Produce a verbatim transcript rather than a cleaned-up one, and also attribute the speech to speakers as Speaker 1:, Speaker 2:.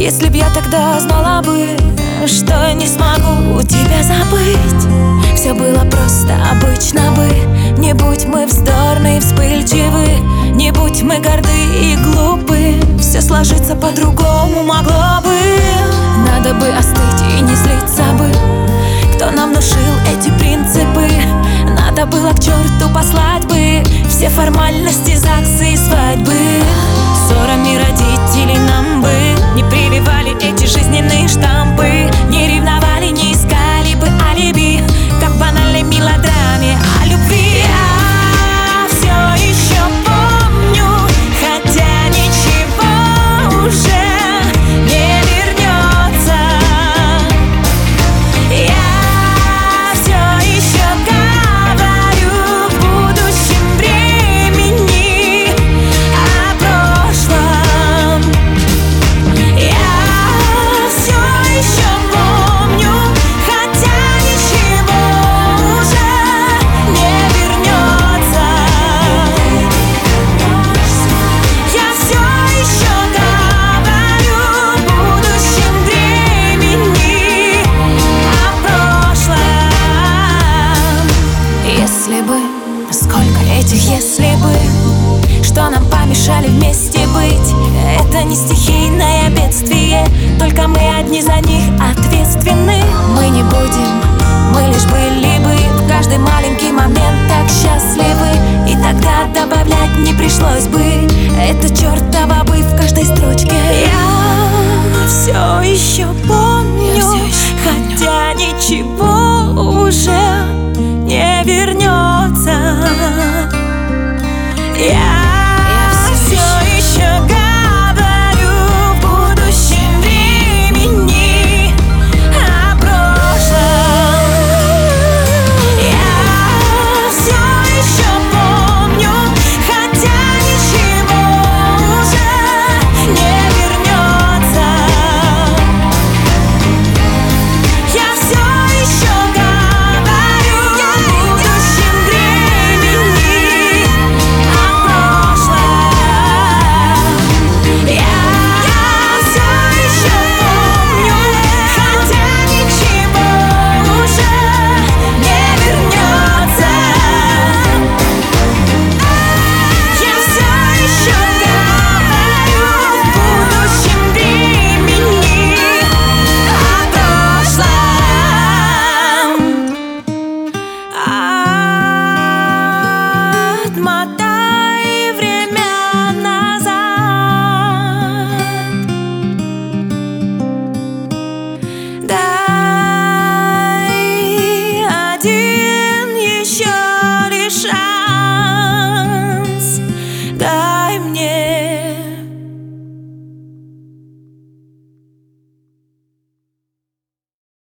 Speaker 1: Если б я тогда знала бы, что не смогу тебя забыть, все было просто обычно бы. Не будь мы вздорны и вспыльчивы, не будь мы горды и глупы, все сложится по-другому могло бы. Надо бы остыть и не злиться бы, кто нам внушил эти принципы. Надо было к черту послать бы все формальности, ЗАГСы и свадьбы. Ссорами родителей нам бы не прививали эти жизненные штампы, не ревновали, не искали бы алиби, как в банальной мелодраме о любви. Я все еще помню, хотя ничего уже не вернется. Я все еще говорю в будущем времени о прошлом. Я все еще помню, хотя ничего уже не вернется. Я все еще говорю в будущем времени о прошлом. Если бы, сколько этих если бы, что нам помешали вместе быть. Это не стихийное бедствие, только мы одни за них ответственны. Мы не будем, мы лишь были бы в каждый маленький момент так счастливы, и тогда добавлять не пришлось бы это чертово бы в каждой строчке. Я все еще помню, хотя ничего уже не вернется. Я все еще говорю в будущем времени о прошлом. Я все еще помню, хотя ничего уже не вернется. Я все еще говорю в будущем времени о прошлом. Я все еще помню, хотя ничего уже не вернется. Я все еще говорю в будущем времени о прошлом. Отмотай время назад, дай один еще лишь шаг.